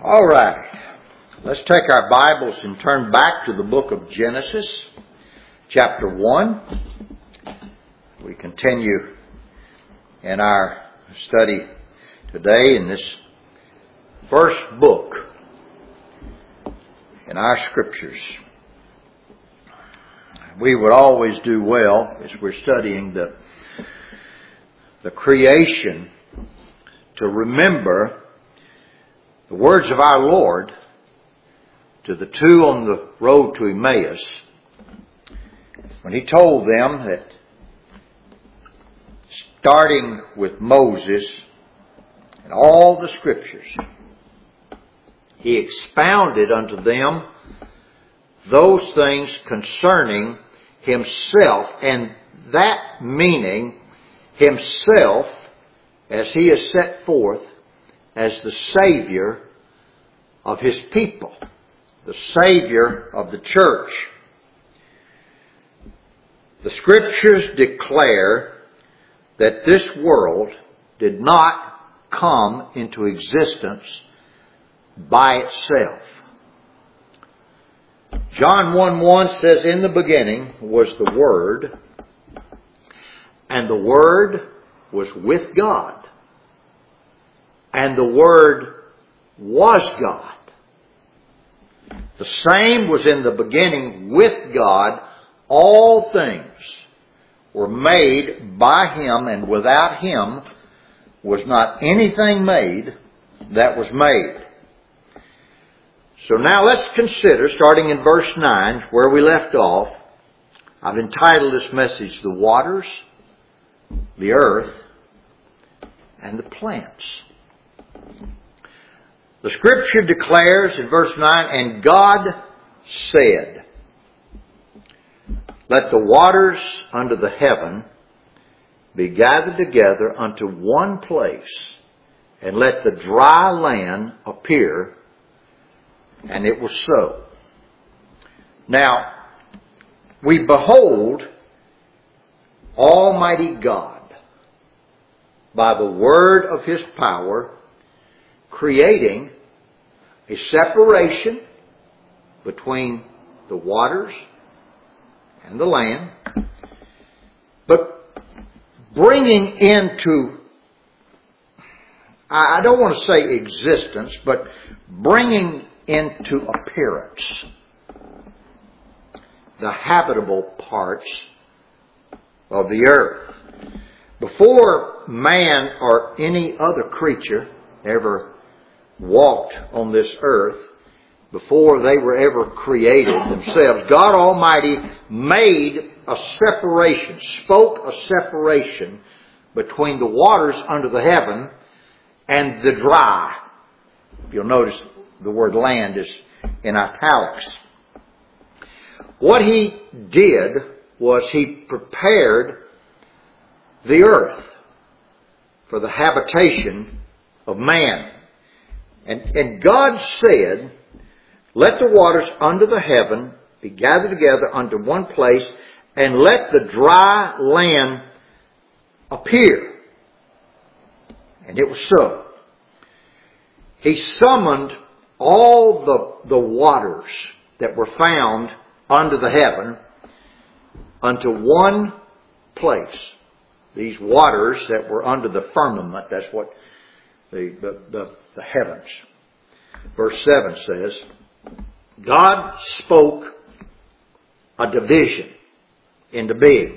All right. Let's take our Bibles and turn back to the book of Genesis, chapter 1. We continue in our study today in this first book in our scriptures. We would always do well as we're studying the creation to remember the words of our Lord to the two on the road to Emmaus when He told them that starting with Moses and all the scriptures, He expounded unto them those things concerning Himself, and that meaning Himself as He is set forth as the Savior of His people, the Savior of the church. The Scriptures declare that this world did not come into existence by itself. John 1:1 says, "In the beginning was the Word, and the Word was with God. And the Word was God. The same was in the beginning with God. All things were made by Him, and without Him was not anything made that was made." So now let's consider, starting in verse 9, where we left off. I've entitled this message, "The Waters, the Earth, and the Plants." The Scripture declares in verse 9, "And God said, Let the waters under the heaven be gathered together unto one place, and let the dry land appear. And it was so." Now, we behold Almighty God by the word of His power creating a separation between the waters and the land, but bringing into, I don't want to say existence, but bringing into appearance the habitable parts of the earth. Before man or any other creature ever walked on this earth, before they were ever created themselves, God Almighty made a separation, spoke a separation between the waters under the heaven and the dry. You'll notice the word land is in italics. What He did was He prepared the earth for the habitation of man. And God said, "Let the waters under the heaven be gathered together unto one place, and let the dry land appear." And it was so. He summoned all the waters that were found under the heaven unto one place. These waters that were under the firmament, that's what the heavens. Verse 7 says, God spoke a division into being.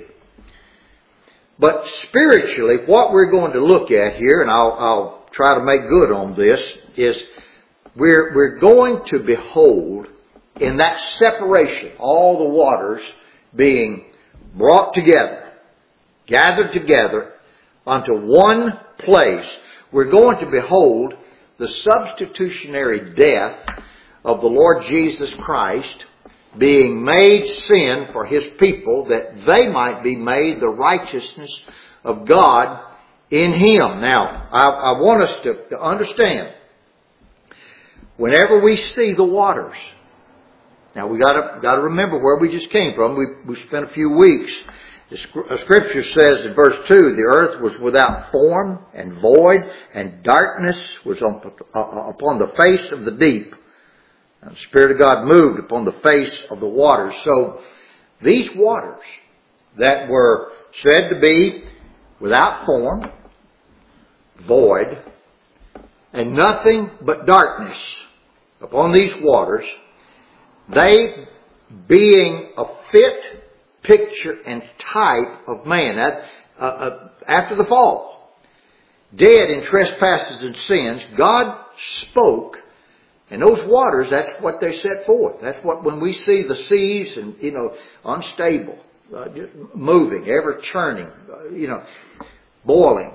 But spiritually, what we're going to look at here, and I'll try to make good on this, is we're going to behold in that separation, all the waters being brought together, gathered together unto one place. We're going to behold the substitutionary death of the Lord Jesus Christ being made sin for His people, that they might be made the righteousness of God in Him. Now, I want us to understand, whenever we see the waters, now we got to remember where we just came from. We spent a few weeks The Scripture says in verse 2, the earth was without form and void, and darkness was upon the face of the deep. And the Spirit of God moved upon the face of the waters. So these waters that were said to be without form, void, and nothing but darkness upon these waters, they being a fit picture and type of man. After the fall, dead in trespasses and sins, God spoke, and those waters, that's what they set forth. That's what, when we see the seas and, unstable, moving, ever churning, boiling.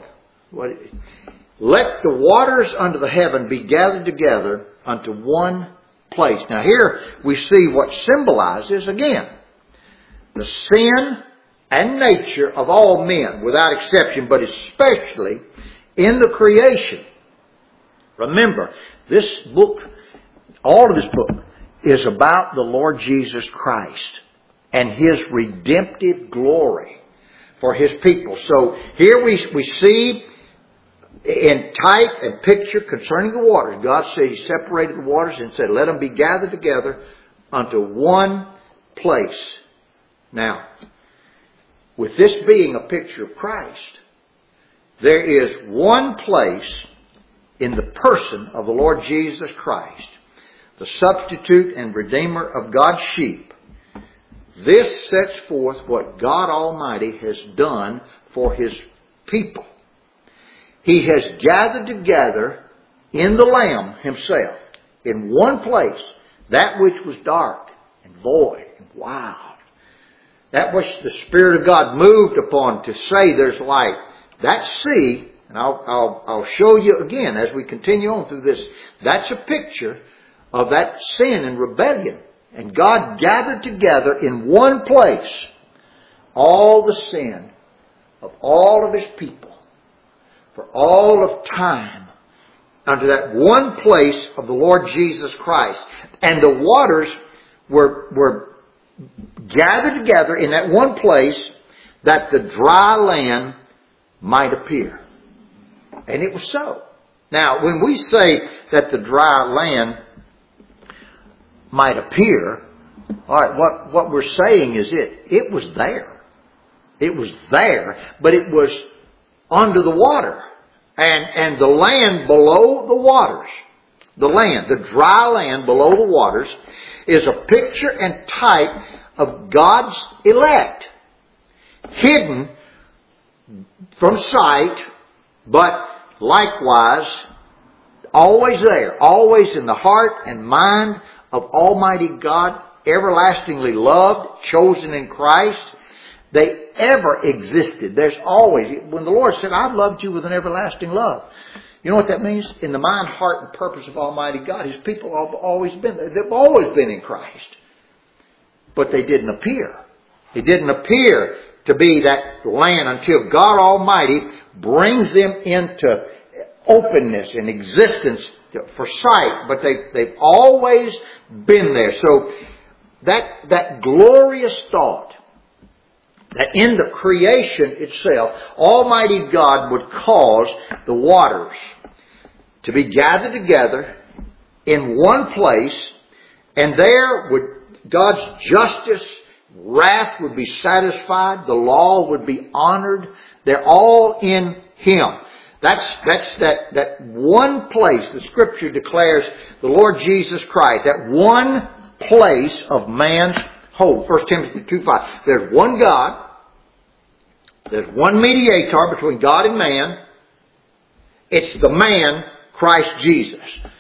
Let the waters under the heaven be gathered together unto one place. Now here we see what symbolizes, again, the sin and nature of all men, without exception, but especially in the creation. Remember, this book, all of this book, is about the Lord Jesus Christ and His redemptive glory for His people. So here we see in type and picture concerning the waters, God said He separated the waters and said, let them be gathered together unto one place. Now, with this being a picture of Christ, there is one place in the person of the Lord Jesus Christ, the substitute and redeemer of God's sheep. This sets forth what God Almighty has done for His people. He has gathered together in the Lamb Himself, in one place, that which was dark and void and wild. That which the Spirit of God moved upon to say there's light. That sea, and I'll show you again as we continue on through this, that's a picture of that sin and rebellion. And God gathered together in one place all the sin of all of His people for all of time unto that one place of the Lord Jesus Christ. And the waters were gathered together in that one place that the dry land might appear. And it was so. Now, when we say that the dry land might appear, all right, what we're saying is it was there. It was there, but it was under the water. And the land below the waters, the dry land below the waters, is a picture and type of God's elect, hidden from sight, but likewise always there, always in the heart and mind of Almighty God, everlastingly loved, chosen in Christ. They ever existed. There's always, when the Lord said, I've loved you with an everlasting love. You know what that means? In the mind, heart, and purpose of Almighty God, His people have always been there. They've always been in Christ. But they didn't appear. They didn't appear to be that land until God Almighty brings them into openness and existence for sight. But they've always been there. So that glorious thought that in the creation itself, Almighty God would cause the waters to be gathered together in one place, and there would God's justice, wrath would be satisfied, the law would be honored. They're all in Him. That's that one place the Scripture declares the Lord Jesus Christ, that one place of man's hope. 1 Timothy 2:5. There's one God. There's one mediator between God and man. It's the man, Christ Jesus.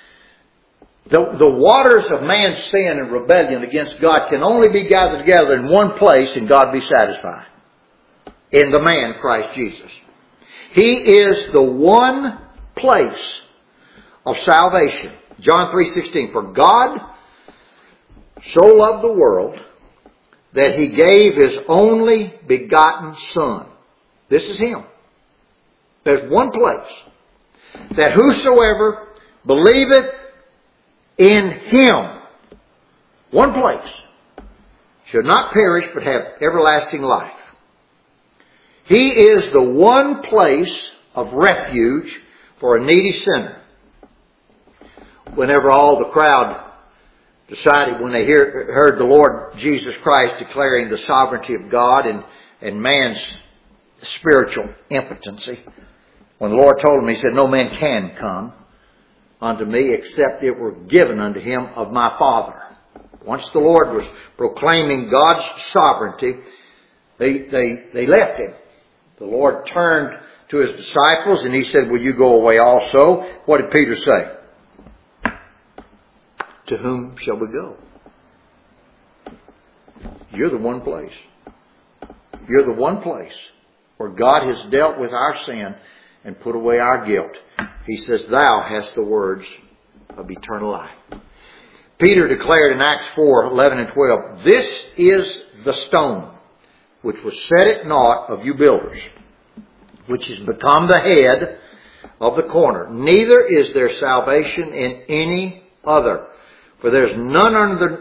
The waters of man's sin and rebellion against God can only be gathered together in one place and God be satisfied. In the man, Christ Jesus. He is the one place of salvation. John 3:16. For God so loved the world that He gave His only begotten Son. This is Him. There's one place. That whosoever believeth in Him, one place, should not perish but have everlasting life. He is the one place of refuge for a needy sinner. Whenever all the crowd decided, when they heard the Lord Jesus Christ declaring the sovereignty of God and man's spiritual impotency, when the Lord told him, He said, no man can come unto me except it were given unto him of my Father. Once the Lord was proclaiming God's sovereignty, they left Him. The Lord turned to His disciples and He said, will you go away also? What did Peter say? To whom shall we go? You're the one place. You're the one place where God has dealt with our sin and put away our guilt. He says, thou hast the words of eternal life. Peter declared in Acts 4:11 and 12, this is the stone which was set at naught of you builders, which has become the head of the corner. Neither is there salvation in any other. For there's none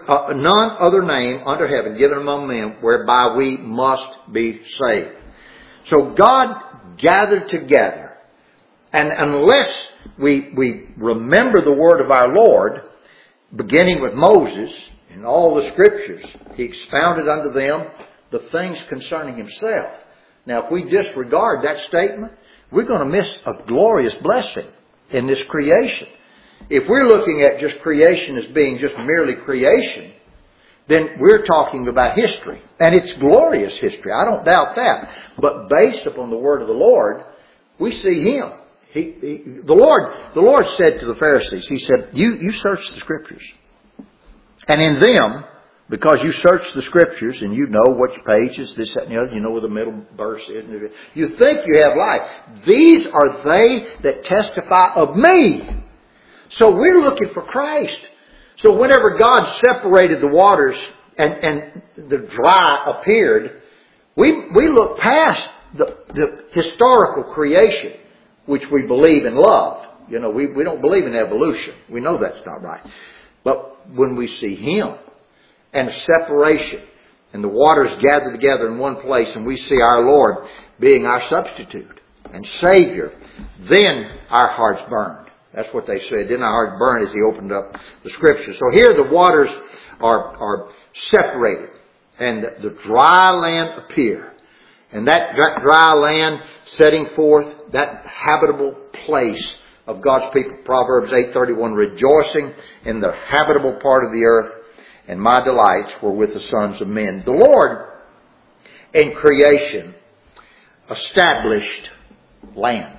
other name under heaven given among men whereby we must be saved. So God gathered together. And unless we remember the word of our Lord, beginning with Moses in all the Scriptures, He expounded unto them the things concerning Himself. Now, if we disregard that statement, we're going to miss a glorious blessing in this creation. If we're looking at just creation as being just merely creation, then we're talking about history. And it's glorious history. I don't doubt that. But based upon the word of the Lord, we see Him. The Lord said to the Pharisees, He said, you search the Scriptures. And in them, because you search the Scriptures and you know which pages, this, that, and the other, you know where the middle verse is, you think you have life. These are they that testify of me. So we're looking for Christ. So whenever God separated the waters and the dry appeared, we look past the historical creation, which we believe and love. You know, we don't believe in evolution. We know that's not right. But when we see Him and separation and the waters gathered together in one place and we see our Lord being our substitute and Savior, then our hearts burned. That's what they said. Then our hearts burned as He opened up the Scripture. So here the waters are separated and the dry land appear. And that dry land setting forth that habitable place of God's people. Proverbs 8:31, rejoicing in the habitable part of the earth, and my delights were with the sons of men. The Lord in creation established land.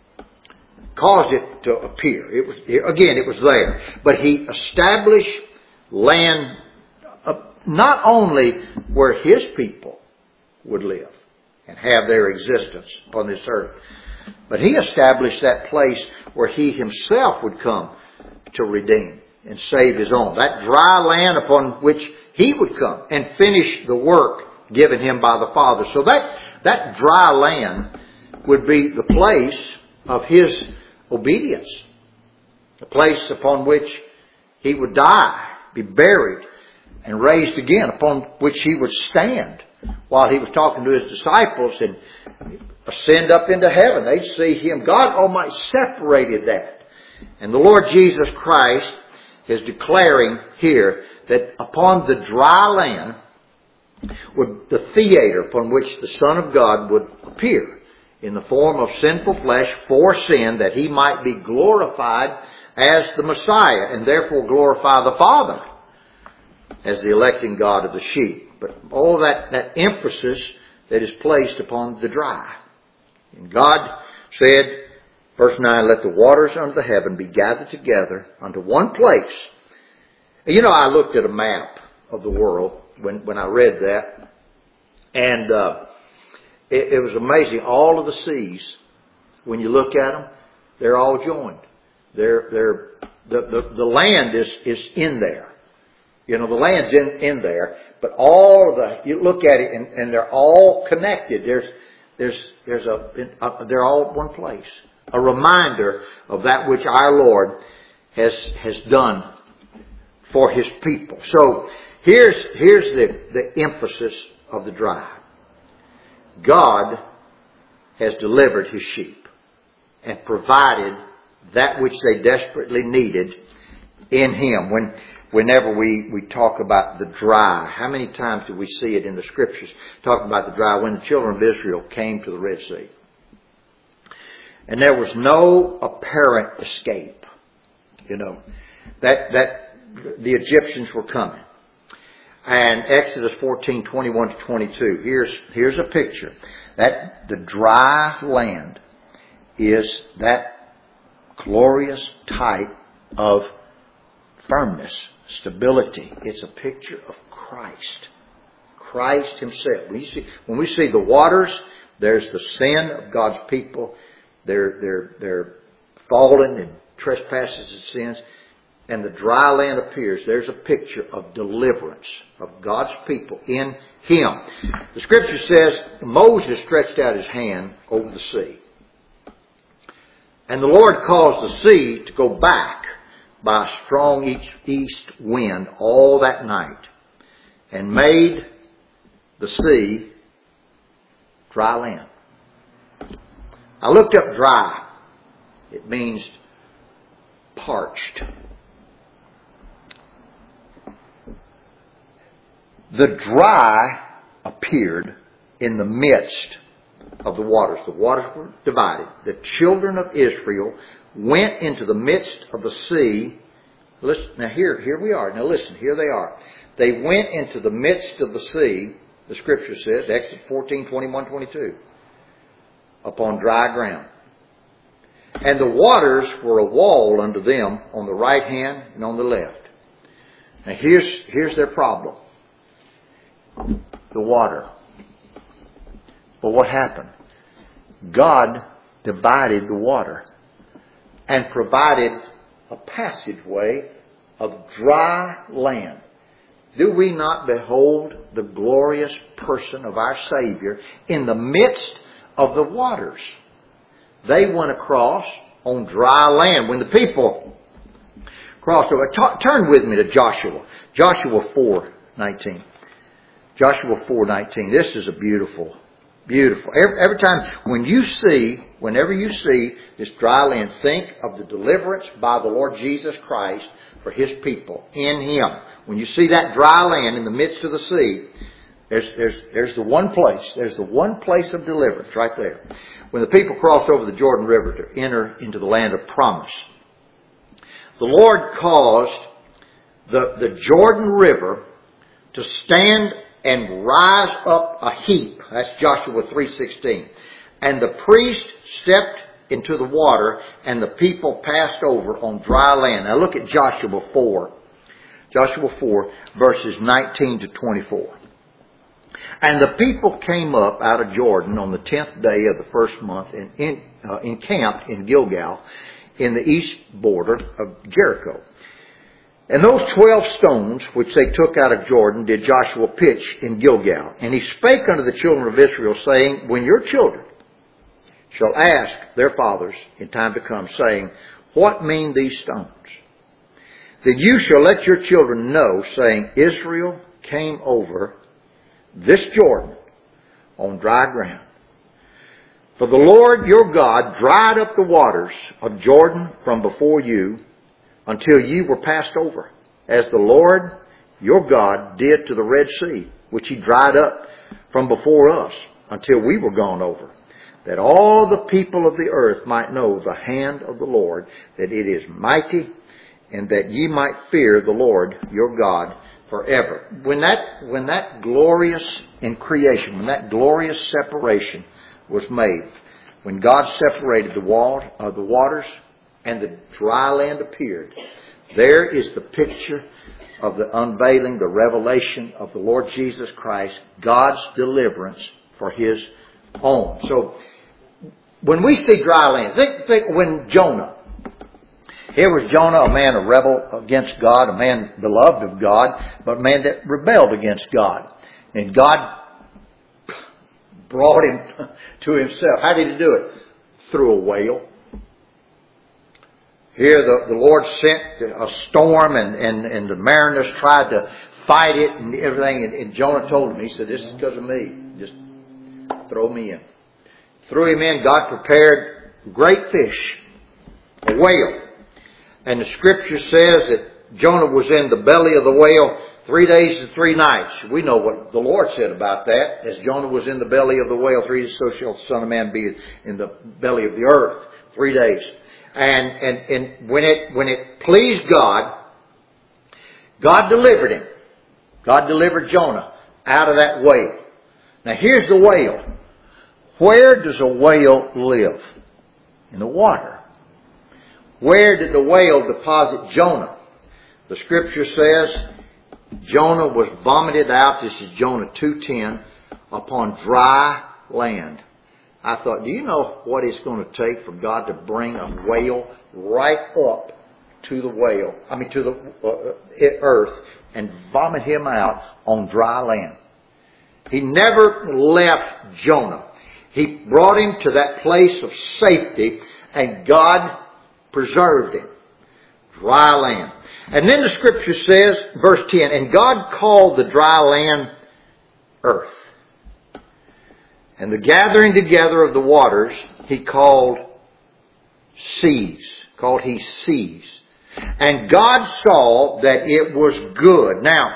Caused it to appear. It was there. But He established land not only where His people would live and have their existence upon this earth, but He established that place where He Himself would come to redeem and save His own. That dry land upon which He would come and finish the work given Him by the Father. So that dry land would be the place of His obedience. The place upon which He would die, be buried, and raised again, upon which He would stand while He was talking to His disciples and ascend up into heaven. They'd see Him. God Almighty separated that. And the Lord Jesus Christ is declaring here that upon the dry land would the theater upon which the Son of God would appear in the form of sinful flesh for sin, that He might be glorified as the Messiah and therefore glorify the Father as the electing God of the sheep. But all that emphasis that is placed upon the dry. And God said, verse 9, let the waters under heaven be gathered together unto one place. You know, I looked at a map of the world when I read that. And it was amazing. All of the seas, when you look at them, they're all joined. The land is in there. You know, the land's in there, but you look at it and they're all connected. They're all one place. A reminder of that which our Lord has done for His people. So here's the emphasis of the dry. God has delivered His sheep and provided that which they desperately needed in Him. Whenever we talk about the dry, how many times do we see it in the Scriptures talking about the dry? When the children of Israel came to the Red Sea. And there was no apparent escape. That the Egyptians were coming. And Exodus 14:21-22. Here's a picture. That the dry land is that glorious type of firmness, stability. It's a picture of Christ. Christ Himself. When we see the waters, there's the sin of God's people. They're fallen in trespasses and sins. And the dry land appears. There's a picture of deliverance of God's people in Him. The Scripture says Moses stretched out his hand over the sea. And the Lord caused the sea to go back by a strong east wind all that night and made the sea dry land. I looked up dry. It means parched. The dry appeared in the midst of the waters. The waters were divided. The children of Israel went into the midst of the sea. Listen, now here we are. Now listen, here they are. They went into the midst of the sea, the Scripture says, Exodus 14:21-22, upon dry ground. And the waters were a wall unto them on the right hand and on the left. Now here's their problem. The water. But what happened? God divided the water and provided a passageway of dry land. Do we not behold the glorious person of our Savior in the midst of the waters? They went across on dry land. When the people crossed over, turn with me to Joshua. Joshua 4:19. Joshua 4:19. This is a beautiful. Every time, whenever you see this dry land, think of the deliverance by the Lord Jesus Christ for His people in Him. When you see that dry land in the midst of the sea, there's the one place. There's the one place of deliverance right there. When the people crossed over the Jordan River to enter into the land of promise, the Lord caused the Jordan River to stand and rise up a heap. That's Joshua 3:16. And the priest stepped into the water and the people passed over on dry land. Now look at Joshua 4. Joshua 4 verses 19-24. And the people came up out of Jordan on the 10th day of the first month and encamped in Gilgal in the east border of Jericho. And those 12 stones which they took out of Jordan did Joshua pitch in Gilgal. And he spake unto the children of Israel, saying, when your children shall ask their fathers in time to come, saying, what mean these stones? Then you shall let your children know, saying, Israel came over this Jordan on dry ground. For the Lord your God dried up the waters of Jordan from before you, until ye were passed over, as the Lord your God did to the Red Sea, which He dried up from before us, until we were gone over, that all the people of the earth might know the hand of the Lord, that it is mighty, and that ye might fear the Lord your God forever. When that glorious in creation, when that glorious separation was made, when God separated the waters, and the dry land appeared, there is the picture of the unveiling, the revelation of the Lord Jesus Christ, God's deliverance for His own. So, when we see dry land, think when Jonah, here was Jonah, a man, a rebel against God, a man beloved of God, but a man that rebelled against God. And God brought him to Himself. How did He do it? Through a whale. Here the Lord sent a storm and the mariners tried to fight it and everything. And Jonah told him, he said, this is because of me. Just throw me in. threw him in, God prepared great fish, a whale. And the scripture says that Jonah was in the belly of the whale 3 days and 3 nights. We know what the Lord said about that. As Jonah was in the belly of the whale 3 days, so shall the Son of Man be in the belly of the earth 3 days. And when it pleased God, God delivered him. God delivered Jonah out of that whale. Now here's the whale. Where does a whale live? In the water. Where did the whale deposit Jonah? The scripture says Jonah was vomited out, this is Jonah 2:10, upon dry land. I thought, do you know what it's going to take for God to bring a whale right up to the earth and vomit him out on dry land? He never left Jonah. He brought him to that place of safety, and God preserved him. Dry land. And then the scripture says, verse 10, and God called the dry land earth. And the gathering together of the waters he called seas. Called he seas. And God saw that it was good. Now,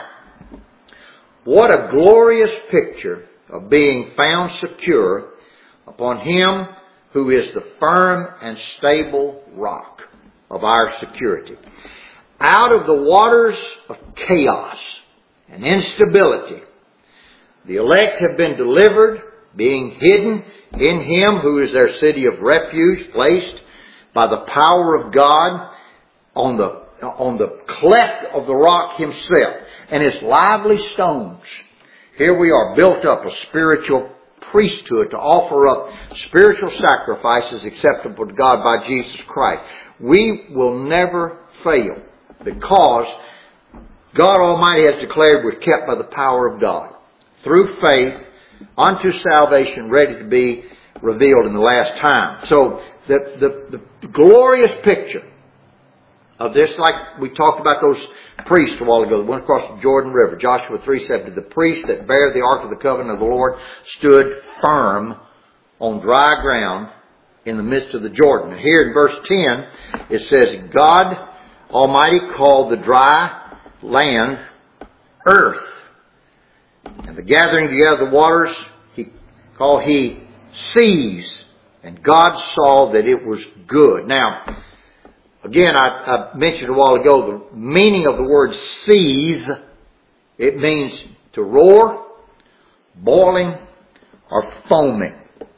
what a glorious picture of being found secure upon Him who is the firm and stable rock of our security. Out of the waters of chaos and instability, the elect have been delivered, being hidden in Him who is their city of refuge, placed by the power of God on the cleft of the rock Himself and His lively stones. Here we are, built up a spiritual priesthood to offer up spiritual sacrifices acceptable to God by Jesus Christ. We will never fail because God Almighty has declared we're kept by the power of God through faith unto salvation, ready to be revealed in the last time. So the glorious picture of this, like we talked about those priests a while ago that went across the Jordan River. Joshua 3:7, the priest that bare the ark of the covenant of the Lord stood firm on dry ground in the midst of the Jordan. And here in verse 10, it says, God Almighty called the dry land earth. And the gathering together of the waters, he seas. And God saw that it was good. Now, again, I mentioned a while ago the meaning of the word seas. It means to roar, boiling, or foaming.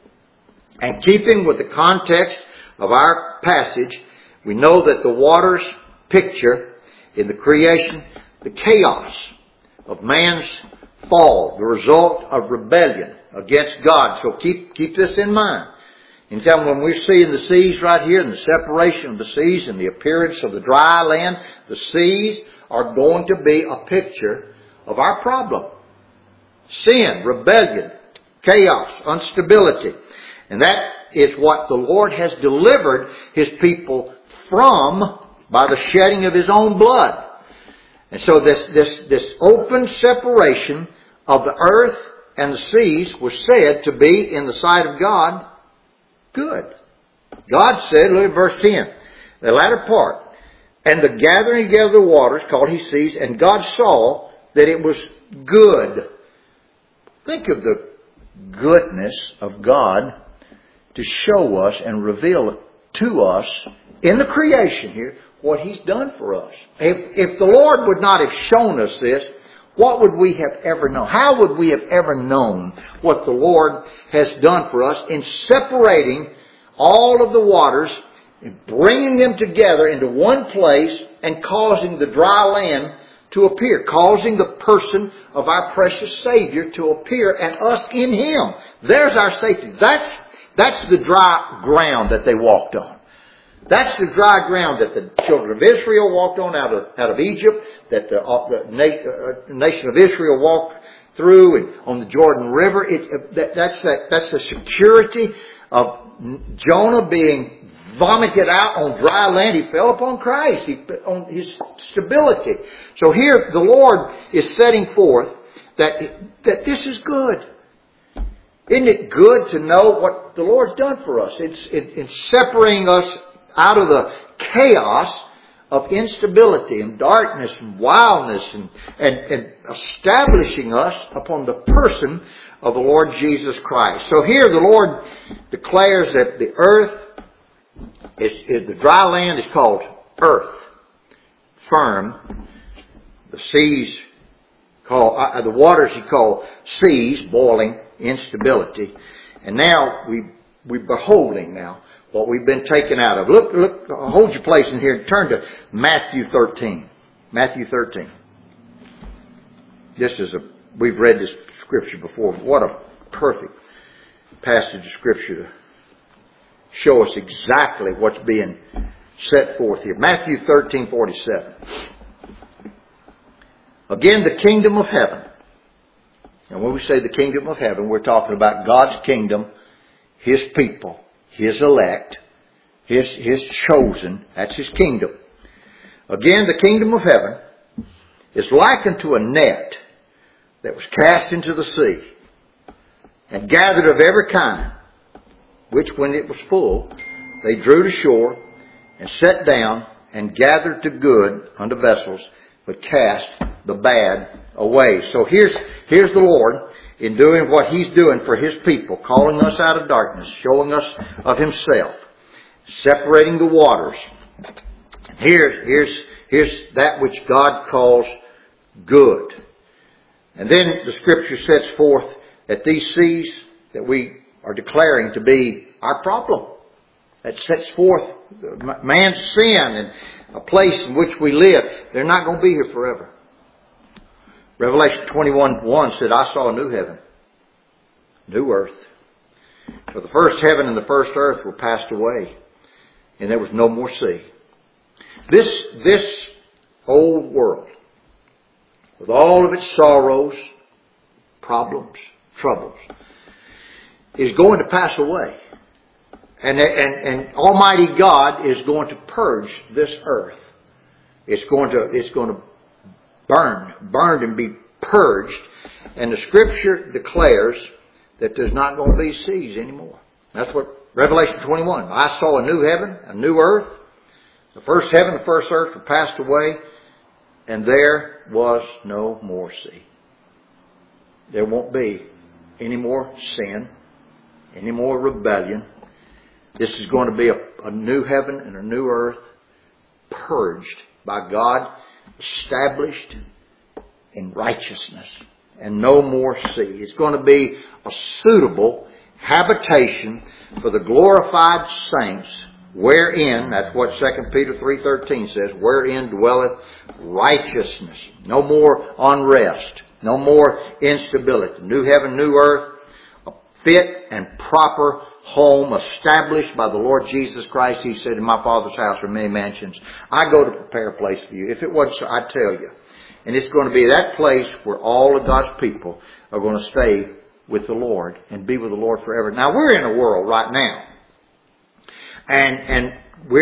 And keeping with the context of our passage, we know that the waters picture in the creation the chaos of man's fall, the result of rebellion against God. So keep this in mind. Anytime when we're seeing the seas right here and the separation of the seas and the appearance of the dry land, the seas are going to be a picture of our problem. Sin, rebellion, chaos, instability. And that is what the Lord has delivered His people from by the shedding of His own blood. And so this open separation of the earth and the seas was said to be, in the sight of God, good. God said, look at verse 10, the latter part, and the gathering together of the waters called he seas, and God saw that it was good. Think of the goodness of God to show us and reveal to us in the creation here what He's done for us. If the Lord would not have shown us this, what would we have ever known? How would we have ever known what the Lord has done for us in separating all of the waters and bringing them together into one place and causing the dry land to appear, causing the person of our precious Savior to appear and us in Him? There's our safety. That's the dry ground that they walked on. That's the dry ground that the children of Israel walked on out of Egypt, that the nation of Israel walked through and on the Jordan River. That's the security of Jonah being vomited out on dry land. He fell upon Christ, on His stability. So here the Lord is setting forth that this is good. Isn't it good to know what the Lord's done for us? It's separating us out of the chaos of instability and darkness and wildness and establishing us upon the person of the Lord Jesus Christ. So here the Lord declares that the earth, the dry land is called earth, firm. The seas the waters He called seas, boiling, instability. And now we're beholding now what we've been taken out of. Look, hold your place in here. Turn to Matthew 13. Matthew 13. We've read this scripture before. What a perfect passage of scripture to show us exactly what's being set forth here. Matthew 13:47. Again, the kingdom of heaven. And when we say the kingdom of heaven, we're talking about God's kingdom, His people, His elect, His chosen. That's His kingdom. Again, the kingdom of heaven is likened to a net that was cast into the sea and gathered of every kind, which when it was full, they drew to shore and set down and gathered the good unto vessels, but cast the bad away. So here's the Lord in doing what He's doing for His people, calling us out of darkness, showing us of Himself, separating the waters. Here's that which God calls good. And then the Scripture sets forth that these seas that we are declaring to be our problem, that sets forth man's sin and a place in which we live, they're not going to be here forever. Revelation 21:1 said, I saw a new heaven, new earth. For the first heaven and the first earth were passed away, and there was no more sea. This old world, with all of its sorrows, problems, troubles, is going to pass away. And Almighty God is going to purge this earth. It's going to burned and be purged. And the Scripture declares that there's not going to be seas anymore. That's what Revelation 21. I saw a new heaven, a new earth. The first heaven, the first earth were passed away, and there was no more sea. There won't be any more sin, any more rebellion. This is going to be a new heaven and a new earth, purged by God, established in righteousness, and no more sea. It's going to be a suitable habitation for the glorified saints, wherein, that's what 2 Peter 3:13 says, wherein dwelleth righteousness. No more unrest, no more instability. New heaven, new earth, a fit and proper home established by the Lord Jesus Christ. He said, in my Father's house are many mansions. I go to prepare a place for you. If it wasn't so, I'd tell you. And it's going to be that place where all of God's people are going to stay with the Lord and be with the Lord forever. Now, we're in a world right now. And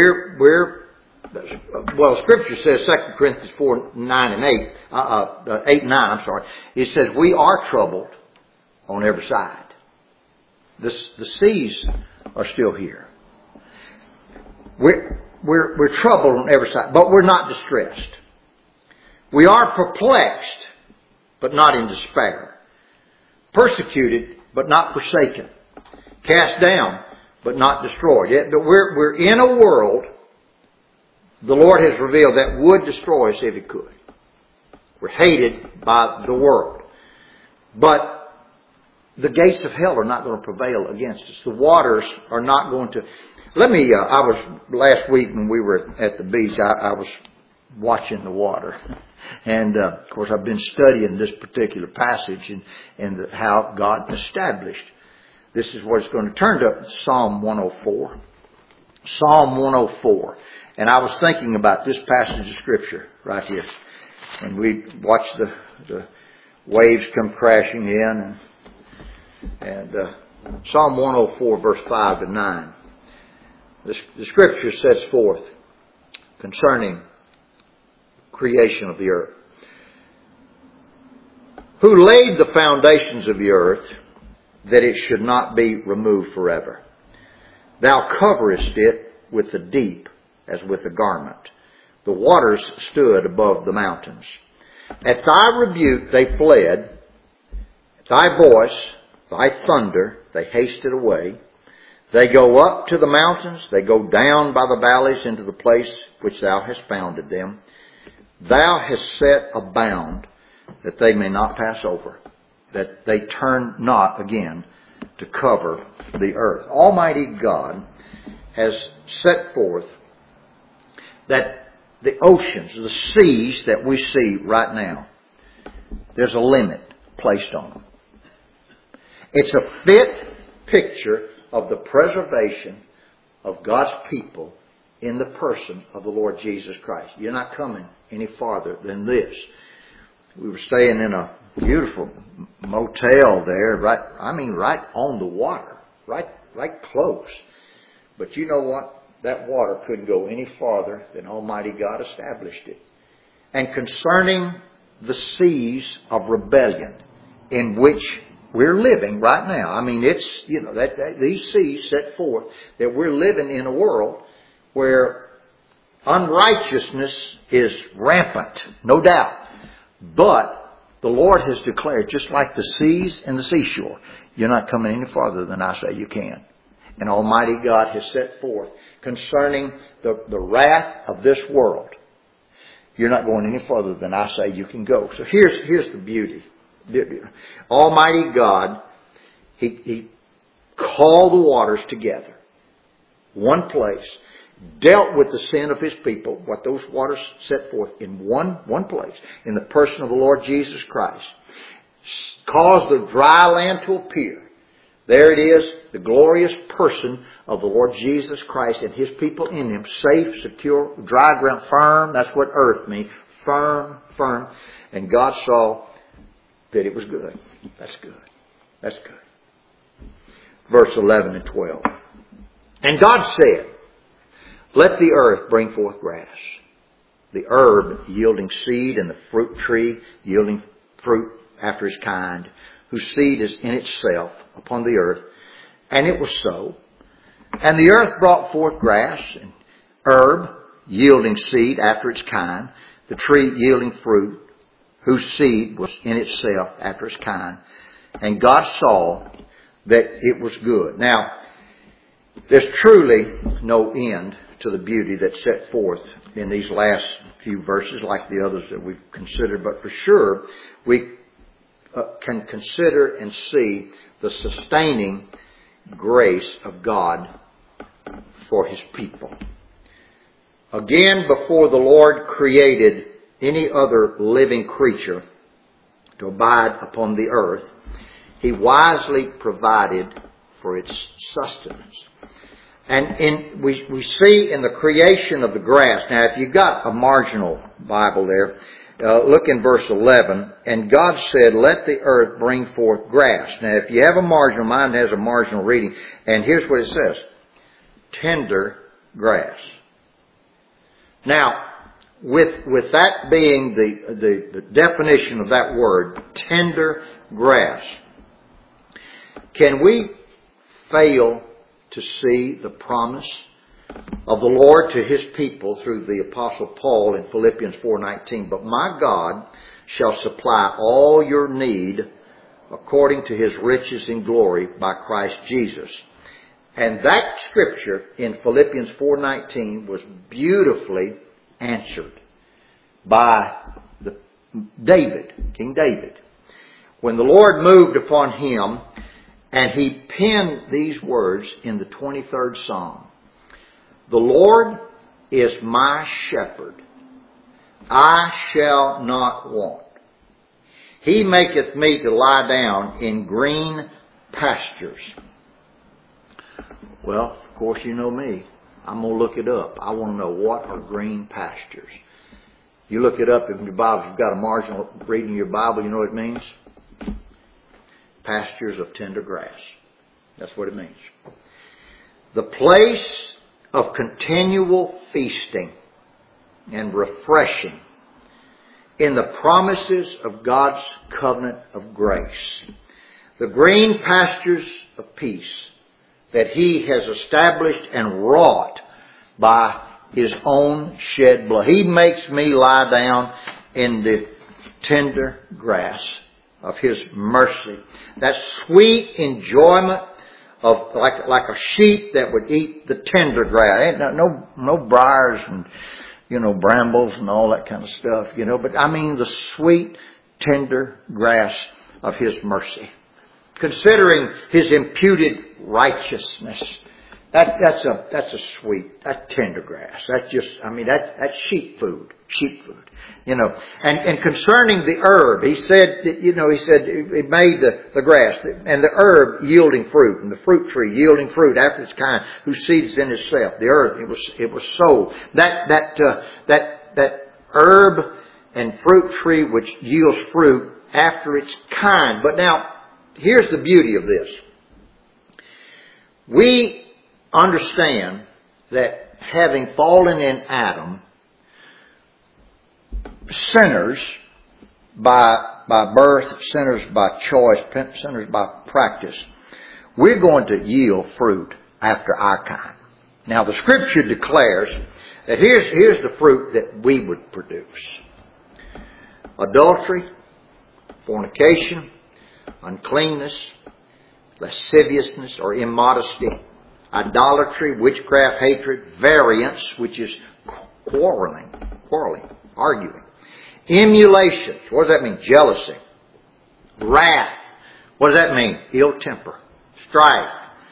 Scripture says, 2 Corinthians 8:9, it says, we are troubled on every side. The seas are still here. We're troubled on every side, but we're not distressed. We are perplexed, but not in despair. Persecuted, but not forsaken. Cast down, but not destroyed. Yet, but we're in a world, the Lord has revealed, that would destroy us if He could. We're hated by the world. But the gates of hell are not going to prevail against us. The waters are not going to... last week when we were at the beach, I was watching the water. And, of course, I've been studying this particular passage and how God established. This is what it's going to turn to Psalm 104. Psalm 104. And I was thinking about this passage of Scripture right here. And we watched the waves come crashing in. And Psalm 104, verse 5 to 9. The Scripture sets forth concerning creation of the earth. Who laid the foundations of the earth, that it should not be removed forever. Thou coverest it with the deep as with a garment. The waters stood above the mountains. At thy rebuke they fled. At thy voice, thy thunder, they hasted away. They go up to the mountains. They go down by the valleys into the place which thou hast founded them. Thou hast set a bound that they may not pass over, that they turn not again to cover the earth. Almighty God has set forth that the oceans, the seas that we see right now, there's a limit placed on them. It's a fit picture of the preservation of God's people in the person of the Lord Jesus Christ. You're not coming any farther than this. We were staying in a beautiful motel there, right on the water, right close. But you know what? That water couldn't go any farther than Almighty God established it. And concerning the seas of rebellion in which we're living right now, I mean, it's, these seas set forth that we're living in a world where unrighteousness is rampant, no doubt. But the Lord has declared, just like the seas and the seashore, you're not coming any farther than I say you can. And Almighty God has set forth concerning the wrath of this world, you're not going any further than I say you can go. So here's the beauty. Almighty God, He called the waters together. One place. Dealt with the sin of His people, what those waters set forth in one place, in the person of the Lord Jesus Christ. Caused the dry land to appear. There it is, the glorious person of the Lord Jesus Christ and His people in Him. Safe, secure, dry ground, firm. That's what earth means. Firm. And God saw that it was good. That's good. That's good. Verse 11 and 12. And God said, let the earth bring forth grass, the herb yielding seed, and the fruit tree yielding fruit after its kind, whose seed is in itself upon the earth. And it was so. And the earth brought forth grass and herb yielding seed after its kind, the tree yielding fruit, whose seed was in itself after its kind. And God saw that it was good. Now, there's truly no end to the beauty that's set forth in these last few verses, like the others that we've considered. But for sure, we can consider and see the sustaining grace of God for His people. Again, before the Lord created any other living creature to abide upon the earth, He wisely provided for its sustenance. And we see in the creation of the grass. Now, if you've got a marginal Bible there, look in verse 11. And God said, let the earth bring forth grass. Now, if you have a marginal, mine has a marginal reading. And here's what it says. Tender grass. Now, with that being the definition of that word, tender grass, can we fail to see the promise of the Lord to His people through the Apostle Paul in Philippians 4:19? But my God shall supply all your need according to His riches in glory by Christ Jesus. And that scripture in Philippians 4:19 was beautifully answered by King David. When the Lord moved upon him, and he penned these words in the 23rd Psalm. The Lord is my shepherd. I shall not want. He maketh me to lie down in green pastures. Well, of course you know me. I'm going to look it up. I want to know, what are green pastures? You look it up in your Bible. If you've got a marginal reading in your Bible, you know what it means? Pastures of tender grass. That's what it means. The place of continual feasting and refreshing in the promises of God's covenant of grace. The green pastures of peace that He has established and wrought by His own shed blood. He makes me lie down in the tender grass of His mercy. That sweet enjoyment of like a sheep that would eat the tender grass. Ain't no briars and brambles and all that kind of stuff, but I mean the sweet tender grass of His mercy. Considering His imputed righteousness. That's a sweet, that tender grass. That's just, that's sheep food. And concerning the herb, He said, it made the grass and the herb yielding fruit, and the fruit tree yielding fruit after its kind, whose seed is in itself. The earth, it was so. That herb and fruit tree which yields fruit after its kind. But now, here's the beauty of this. We understand that having fallen in Adam, sinners by birth, sinners by choice, sinners by practice, we're going to yield fruit after our kind. Now the Scripture declares that here's the fruit that we would produce. Adultery, fornication, uncleanness, lasciviousness or immodesty, idolatry, witchcraft, hatred, variance, which is quarreling, arguing, emulation. What does that mean? Jealousy, wrath. What does that mean? Ill temper, strife.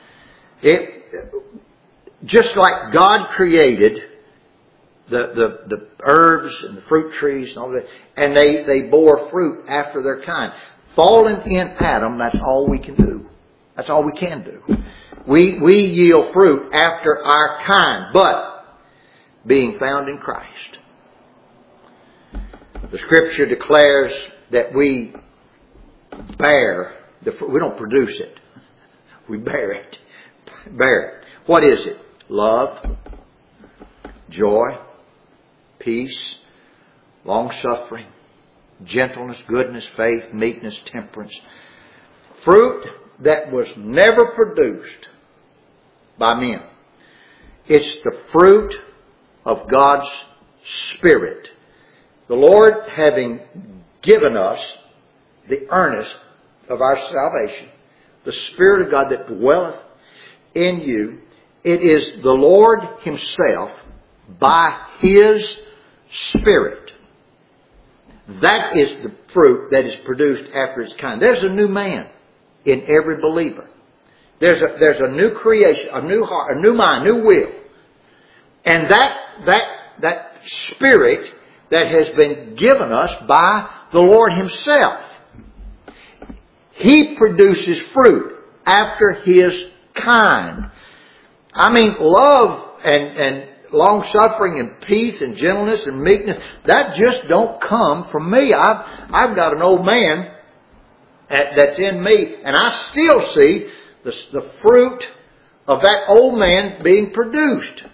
Just like God created the herbs and the fruit trees and all that, and they bore fruit after their kind. Fallen in Adam, that's all we can do. That's all we can do. We yield fruit after our kind, but being found in Christ. The Scripture declares that we bear the fruit. We don't produce it. We bear it. Bear it. What is it? Love, joy, peace, long-suffering, gentleness, goodness, faith, meekness, temperance. Fruit that was never produced by men. It's the fruit of God's Spirit. The Lord having given us the earnest of our salvation, the Spirit of God that dwelleth in you, it is the Lord Himself by His Spirit. That is the fruit that is produced after its kind. There's a new man in every believer. There's a new creation, a new heart, a new mind, new will. And that Spirit that has been given us by the Lord Himself, He produces fruit after His kind. Love and long-suffering and peace and gentleness and meekness, that just don't come from me. I've got an old man that's in me, and I still see the fruit of that old man being produced,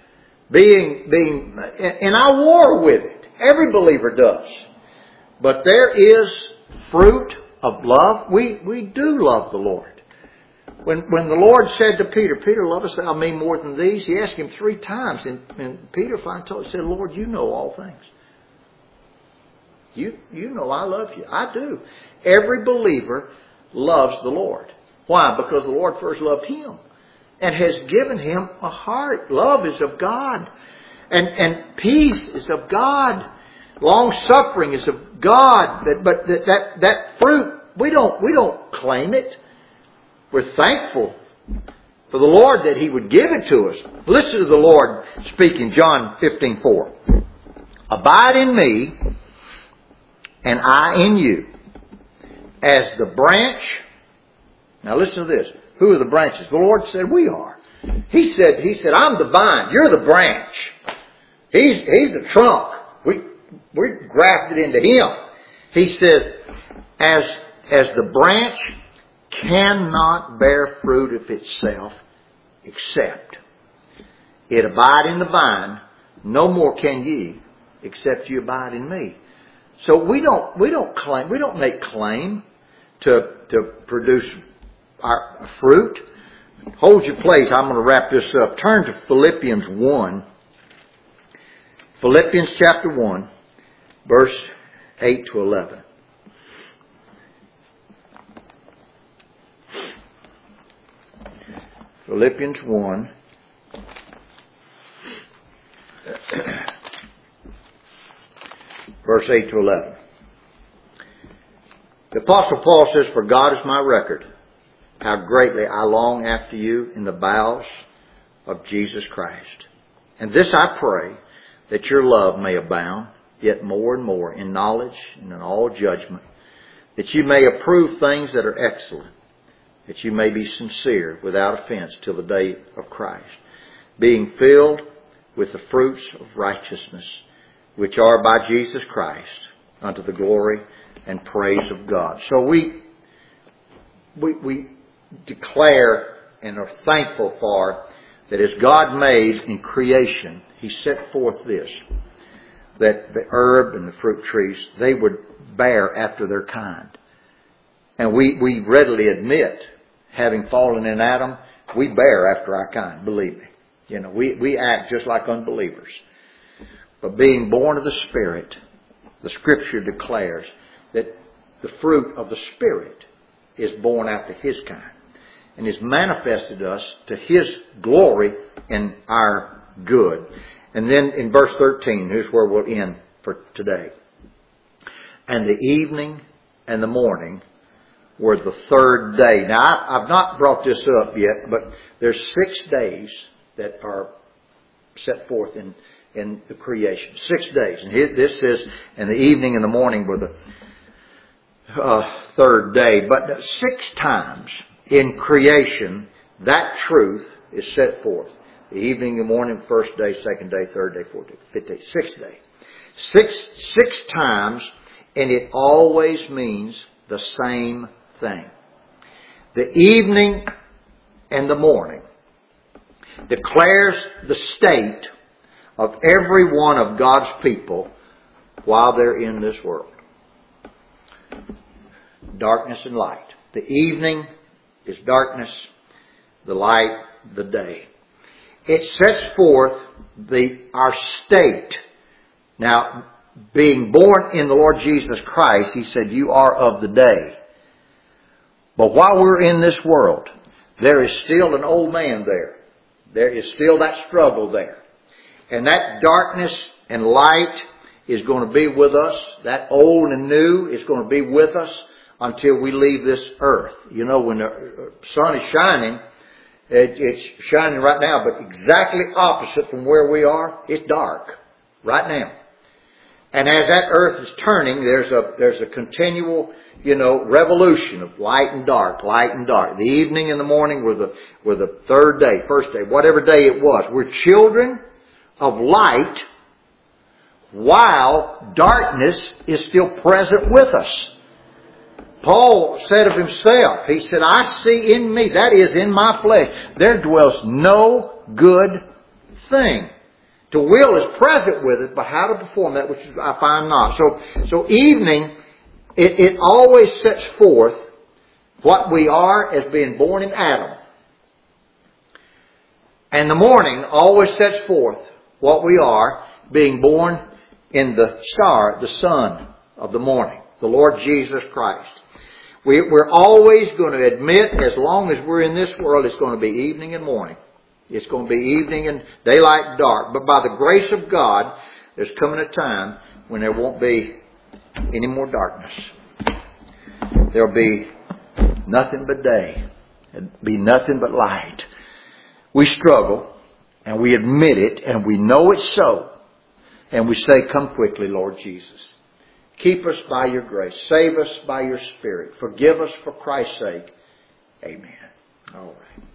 and I war with it. Every believer does. But there is fruit of love. We do love the Lord. When the Lord said to Peter, Peter, lovest thou me more than these? He asked him 3 times. And Peter finally said, Lord, you know all things. You know I love you. I do. Every believer loves the Lord. Why? Because the Lord first loved him and has given him a heart. Love is of God. And peace is of God. Long-suffering is of God. But that fruit, we don't claim it. We're thankful for the Lord that He would give it to us. Listen to the Lord speaking, John 15:4. Abide in me, and I in you. As the branch. Now listen to this. Who are the branches? The Lord said we are. He said, I'm the vine. You're the branch. He's the trunk. We're grafted into Him. He says, as the branch cannot bear fruit of itself, except it abide in the vine, no more can ye, except you abide in me. So we don't make claim to produce our fruit. Hold your place. I'm going to wrap this up. Turn to Philippians 1. Philippians chapter 1, verse 8 to 11. Philippians 1. Verse 8 to 11. The Apostle Paul says, "For God is my record, how greatly I long after you in the bowels of Jesus Christ. And this I pray, that your love may abound, yet more and more in knowledge and in all judgment, that you may approve things that are excellent, that you may be sincere, without offense, till the day of Christ, being filled with the fruits of righteousness, which are by Jesus Christ, unto the glory and praise of God." So we declare and are thankful for that as God made in creation, He set forth this, that the herb and the fruit trees, they would bear after their kind. And we readily admit, having fallen in Adam, we bear after our kind, believe me. You know, we act just like unbelievers. But being born of the Spirit, the Scripture declares that the fruit of the Spirit is born after His kind and is manifested us to His glory and our good. And then in verse 13, here's where we'll end for today. "And the evening and the morning were the third day." Now, I've not brought this up yet, but there's 6 days that are set forth in the creation. 6 days. And here this says, "And the evening and the morning were the third day." But 6 times in creation, that truth is set forth. The evening, the morning, first day, second day, third day, fourth day, fifth day, 6th day. Six times, and it always means the same thing. The evening and the morning declares the state of every one of God's people while they're in this world. Darkness and light. The evening is darkness, the light, the day. It sets forth our state. Now, being born in the Lord Jesus Christ, He said, "You are of the day." But while we're in this world, there is still an old man there. There is still that struggle there. And that darkness and light is going to be with us. That old and new is going to be with us until we leave this earth. You know, when the sun is shining, it's shining right now, but exactly opposite from where we are, it's dark right now. And as that earth is turning, there's a continual, revolution of light and dark, light and dark. The evening and the morning were the third day, first day, whatever day it was. We're children of light while darkness is still present with us. Paul said of himself, he said, "I see in me," that is in my flesh, "there dwells no good thing." To will is present with it, but how to perform that which I find not. So evening, it always sets forth what we are as being born in Adam. And the morning always sets forth what we are being born in the star, the sun of the morning, the Lord Jesus Christ. We're always going to admit, as long as we're in this world, it's going to be evening and morning. It's going to be evening and daylight and dark. But by the grace of God, there's coming a time when there won't be any more darkness. There'll be nothing but day. There'll be nothing but light. We struggle, and we admit it, and we know it's so. And we say, "Come quickly, Lord Jesus. Keep us by your grace. Save us by your Spirit. Forgive us for Christ's sake. Amen." All right.